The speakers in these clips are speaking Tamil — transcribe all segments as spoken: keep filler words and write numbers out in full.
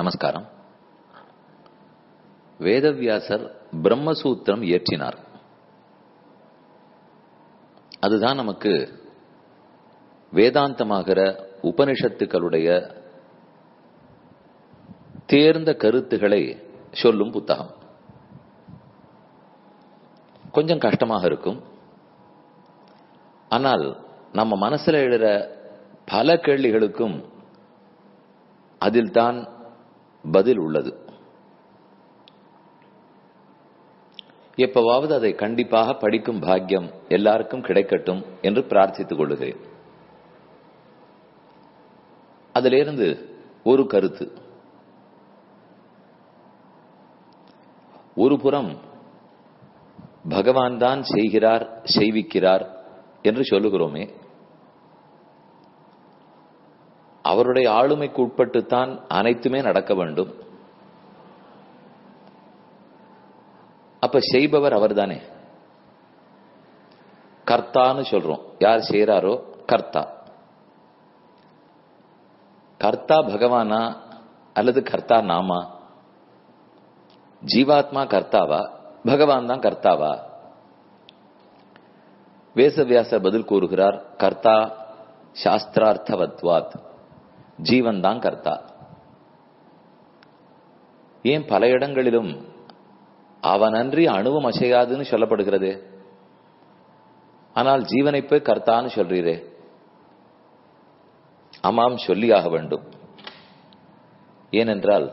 நமஸ்காரம். வேதவியாசர் பிரம்மசூத்திரம் இயற்றினார். அதுதான் நமக்கு வேதாந்தமாகிற உபனிஷத்துக்களுடைய தேர்ந்த கருத்துக்களை சொல்லும் புத்தகம். கொஞ்சம் கஷ்டமாக இருக்கும். ஆனால் நம்ம மனசுல எழுற பல கேள்விகளுக்கும் அதில் தான் பதில் உள்ளது. எப்பவாவது அதை கண்டிப்பாக படிக்கும் பாக்கியம் எல்லாருக்கும் கிடைக்கட்டும் என்று பிரார்த்தித்துக் கொள்ளுகிறேன். அதிலிருந்து ஒரு கருத்து. ஒரு புறம் பகவான் தான் செய்கிறார், செய்விக்கிறார் என்று சொல்லுகிறோமே, அவருடைய ஆளுமைக்கு உட்பட்டுத்தான் அனைத்துமே நடக்க வேண்டும். அப்ப செய்பவர் அவர் தானே. கர்த்தான்னு சொல்றோம். யார் செய்யறாரோ கர்த்தா. கர்த்தா பகவானா அல்லது கர்த்தா நாமா? ஜீவாத்மா கர்த்தாவா, பகவான் தான் கர்த்தாவா? வேதவியாசர் பதில் கூறுகிறார், கர்த்தா சாஸ்திரார்த்தவத்வாத், ஜீவன் தான் கர்த்தா. ஏன் பல இடங்களிலும் அவனன்றி அணுவும் அசையாதுன்னு சொல்லப்படுகிறது. ஆனால் ஜீவனை போய் கர்த்தான்னு சொல்றீரே. ஆமாம், சொல்லியாக வேண்டும். ஏனென்றால்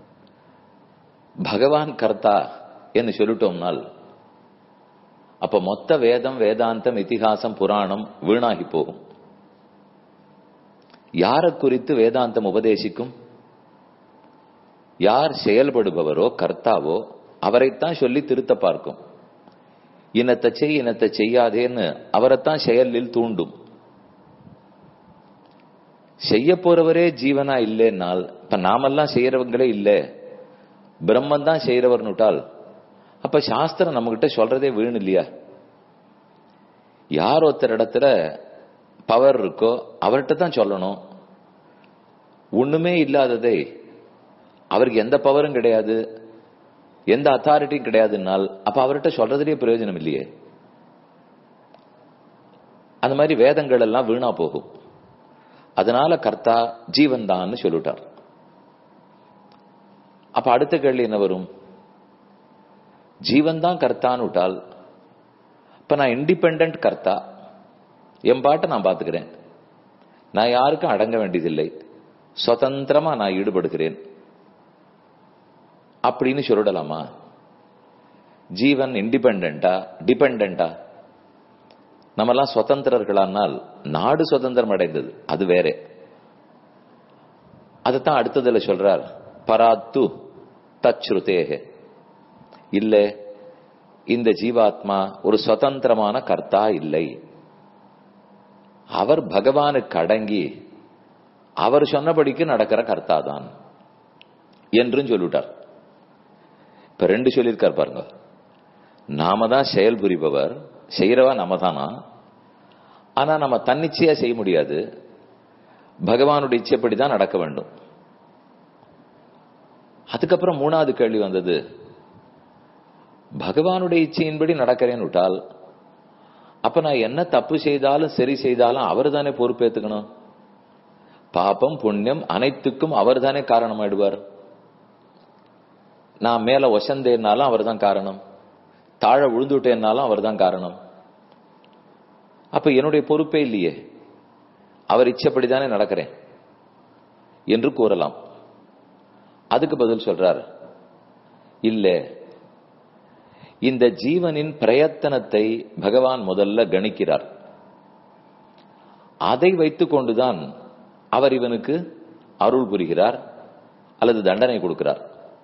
பகவான் கர்த்தா என்று சொல்லிட்டோம்னால் அப்ப மொத்த வேதம், வேதாந்தம், இதிகாசம், புராணம் வீணாகி போகும். யாரை குறித்து வேதாந்தம் உபதேசிக்கும்? யார் செயல்படுபவரோ கர்த்தாவோ அவரைத்தான் சொல்லி திருத்த பார்க்கும். இனத்தை செய், இனத்தை செய்யாதேன்னு அவரைத்தான் செயலில் தூண்டும். செய்ய போறவரே ஜீவனா இல்லைன்னால் இப்ப நாமெல்லாம் செய்யறவங்களே இல்லை, பிரம்மன் தான் செய்யறவர்னுட்டால் அப்ப சாஸ்திரம் நம்ம கிட்ட சொல்றதே வீண் இல்லையா? யார் ஒருத்தர் இடத்துல பவர் இருக்கோ அவர்கிட்ட தான் சொல்லணும். ஒண்ணுமே இல்லாததை, அவருக்கு எந்த பவரும் கிடையாது, எந்த அத்தாரிட்டியும் கிடையாதுன்னால் அப்ப அவர்கிட்ட சொல்றதுலேயே பிரயோஜனம் இல்லையே. அந்த மாதிரி வேதங்கள் எல்லாம் வீணா போகும். அதனால கர்த்தா ஜீவன் தான் சொல்லிட்டார். அப்ப அடுத்த கேள்வி என்ன வரும்? ஜீவன் தான் கர்த்தான்னு விட்டால் இப்ப நான் இண்டிபெண்டன்ட் கர்த்தா, என் பாட்டை நான் பாத்துக்கிறேன், நான் யாருக்கும் அடங்க வேண்டியதில்லை, சுதந்திரமா நான் ஈடுபடுகிறேன் அப்படின்னு சொல்லிடலாமா? ஜீவன் இண்டிபெண்டா டிபெண்டா? நம்மெல்லாம் சுதந்திரர்களானால் நாடு சுதந்திரம் அடைந்தது, அது வேற. அதைத்தான் அடுத்ததுல சொல்றார், பராத்து தச்ருதேகே. இல்ல, இந்த ஜீவாத்மா ஒரு சுதந்திரமான கர்த்தா இல்லை, அவர் பகவானுக்கு அடங்கி அவர் சொன்னபடிக்கு நடக்கிற கர்த்தா தான் என்றும் சொல்லிட்டார். இப்ப ரெண்டு சொல்லியிருக்கார் பாருங்க. நாம தான் செயல் புரிபவர், செய்யறவா நம்ம தானா. ஆனா நம்ம தன்னிச்சையா செய்ய முடியாது, பகவானுடைய இச்சைப்படிதான் நடக்க வேண்டும். அதுக்கப்புறம் மூணாவது கேள்வி வந்தது, பகவானுடைய இச்சையின்படி நடக்கிறேன்னு விட்டால் அப்ப நான் என்ன தப்பு செய்தாலும் சரி செய்தாலும் அவர் தானே பொறுப்பேற்றுக்கணும். பாபம் புண்ணியம் அனைத்துக்கும் அவர் தானே காரணமாயிடுவார். நான் மேல ஒசந்தேன்னாலும் அவர் தான் காரணம், தாழ விழுந்துட்டேன்னாலும் அவர் தான் காரணம். அப்ப என்னுடைய பொறுப்பே இல்லையே, அவர் இச்சப்படிதானே நடக்கிறேன் என்று கூறலாம். அதுக்கு பதில் சொல்றார், இல்ல, இந்த ஜீவனின் பிரயத்தனத்தை பகவான் முதல்ல கணிக்கிறார். அதை வைத்துக் கொண்டுதான் அவர் இவனுக்கு அருள் புரிகிறார் அல்லது தண்டனை கொடுக்கிறார்.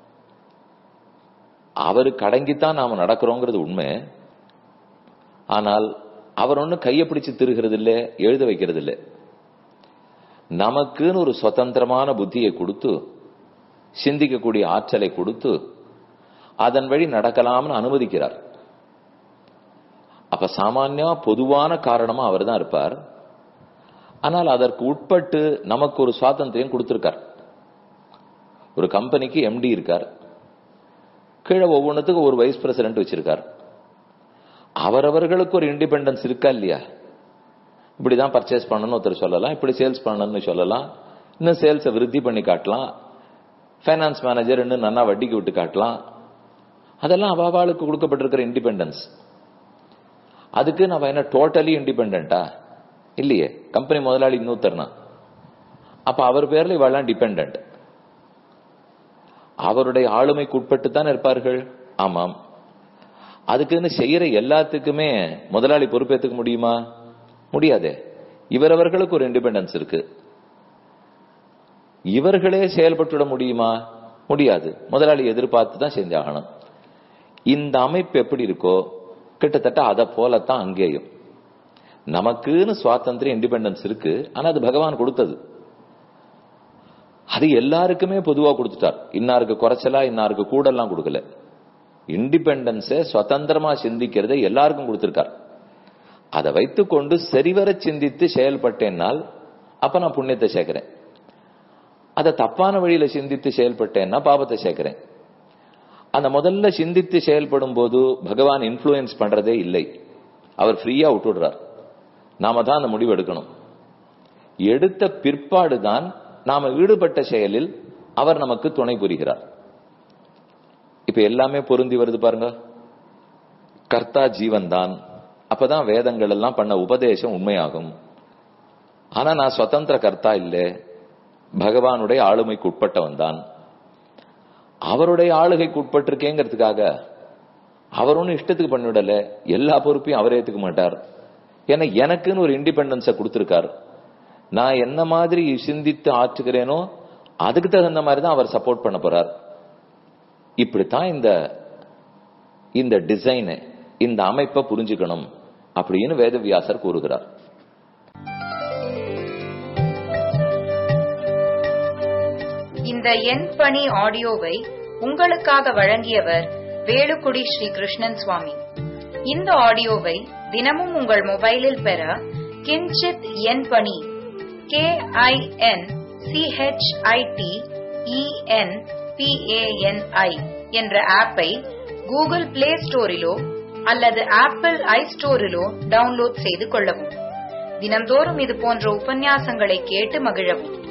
அவருக்கு அடங்கித்தான் நாம நடக்கிறோங்கிறது உண்மை. ஆனால் அவர் ஒண்ணு கையை பிடிச்சு திருகிறது இல்லை, எழுத வைக்கிறது இல்லை. நமக்குன்னு ஒரு சுதந்திரமான புத்தியை கொடுத்து, சிந்திக்கக்கூடிய ஆற்றலை கொடுத்து அதன் வழி நடக்கலாம்னு அனுமதிக்கிறார். அப்ப சாமானியா பொதுவான காரணமா அவர் தான் இருப்பார். ஆனால் அதற்கு உட்பட்டு நமக்கு ஒரு சுவாதந்திரம் கொடுத்திருக்கார். ஒரு கம்பெனிக்கு எம்டி இருக்கார், கீழே ஒவ்வொன்றுத்துக்கும் ஒரு வைஸ் பிரசிடென்ட் வச்சிருக்கார். அவரவர்களுக்கு ஒரு இண்டிபெண்டன்ஸ் இருக்கா இல்லையா? இப்படிதான் பர்ச்சேஸ் பண்ணணும்னு ஒருத்தர் சொல்லலாம், இப்படி சேல்ஸ் பண்ணணும்னு சொல்லலாம், இன்னும் சேல்ஸை விருத்தி பண்ணி காட்டலாம், பைனான்ஸ் மேனேஜர் இன்னும் நன்னா வட்டிக்கு விட்டு காட்டலாம். அதெல்லாம் அவாவாளுக்கு கொடுக்கப்பட்டிருக்கிற இண்டிபெண்டன்ஸ். அதுக்கு நம்ம என்ன டோட்டலி இண்டிபெண்டா இல்லையே. கம்பெனி முதலாளி இன்னொருத்தர்னா அப்ப அவர் பேர்ல இவாள்லாம் டிபெண்டன்ட். அவருடைய ஆளுமைக்கு உட்பட்டு தான் இருப்பார்கள். ஆமாம். அதுக்குன்னு செய்யற எல்லாத்துக்குமே முதலாளி பொறுப்பேற்றுக்க முடியுமா? முடியாதே. இவரவர்களுக்கு ஒரு இண்டிபெண்டன்ஸ் இருக்கு. இவர்களே செயல்பட்டுவிட முடியுமா? முடியாது. முதலாளி எதிர்பார்த்து தான் செஞ்சாகணும். இந்த அமைப்பு எப்படி இருக்கோ கிட்டத்தட்ட அதை போலத்தான் அங்கேயும். நமக்குன்னு சுவாதந்திரம் இண்டிபெண்டன்ஸ் இருக்கு, ஆனா அது பகவான் கொடுத்தது. அது எல்லாருக்குமே பொதுவா கொடுத்துட்டார். இன்னாருக்கு குறைச்சலா இன்னாருக்கு கூடலாம் கொடுக்கல. இண்டிபெண்டன்ஸை சுதந்திரமா சிந்திக்கிறதை எல்லாருக்கும் கொடுத்திருக்கார். அதை வைத்துக்கொண்டு சரிவர சிந்தித்து செயல்பட்டேன்னால் அப்ப நான் புண்ணியத்தை சேர்க்கிறேன். அதை தப்பான வழியில சிந்தித்து செயல்பட்டேன்னா பாபத்தை சேர்க்கிறேன். அந்த முதல்ல சிந்தித்து செயல்படும் போது பகவான் இன்ஃப்ளூயன்ஸ் பண்றதே இல்லை. அவர் ஃப்ரீயா விட்டுடுறார். நாம தான் அந்த முடிவு எடுக்கணும். எடுத்த பிற்பாடுதான் நாம ஈடுபட்ட செயலில் அவர் நமக்கு துணை புரிகிறார். இப்ப எல்லாமே பொருந்தி வருது பாருங்க. கர்த்தா ஜீவன் தான். அப்பதான் வேதங்கள் எல்லாம் பண்ண உபதேசம் உண்மையாகும். ஆனா நான் சுதந்திர கர்த்தா இல்லை, பகவானுடைய ஆளுமைக்கு உட்பட்டவன் தான். அவருடைய ஆளுகைக்கு உட்பட்டிருக்கேங்கிறதுக்காக அவர் ஒன்னும் இஷ்டத்துக்கு பண்ணிவிடல. எல்லா பொறுப்பையும் அவரே ஏத்துக்க மாட்டார். ஏன்னா எனக்குன்னு ஒரு இண்டிபெண்டன்ஸை கொடுத்திருக்கார். நான் என்ன மாதிரி சிந்தித்து ஆற்றுகிறேனோ அதுக்கு தகுந்த மாதிரி தான் அவர் சப்போர்ட் பண்ண போறார். இப்படித்தான் இந்த இந்த டிசைனை, இந்த அமைப்பை புரிஞ்சுக்கணும் அப்படின்னு வேதவியாசர் கூறுகிறார். இந்த என் பணி ஆடியோவை உங்களுக்காக வழங்கியவர் வேலுக்குடி ஸ்ரீ கிருஷ்ணன் சுவாமி. இந்த ஆடியோவை தினமும் உங்கள் மொபைலில் பெற கிஞ்சித் என் பணி கே ஐ என் சிஹெச்ஐடி இஎன் பிஏஎன்ஐ என்ற ஆப்பை கூகுள் பிளே ஸ்டோரிலோ அல்லது ஆப்பிள் ஐ ஸ்டோரிலோ டவுன்லோட் செய்து கொள்ளவும். தினம்தோறும் இது போன்ற உபன்யாசங்களை கேட்டு மகிழவும்.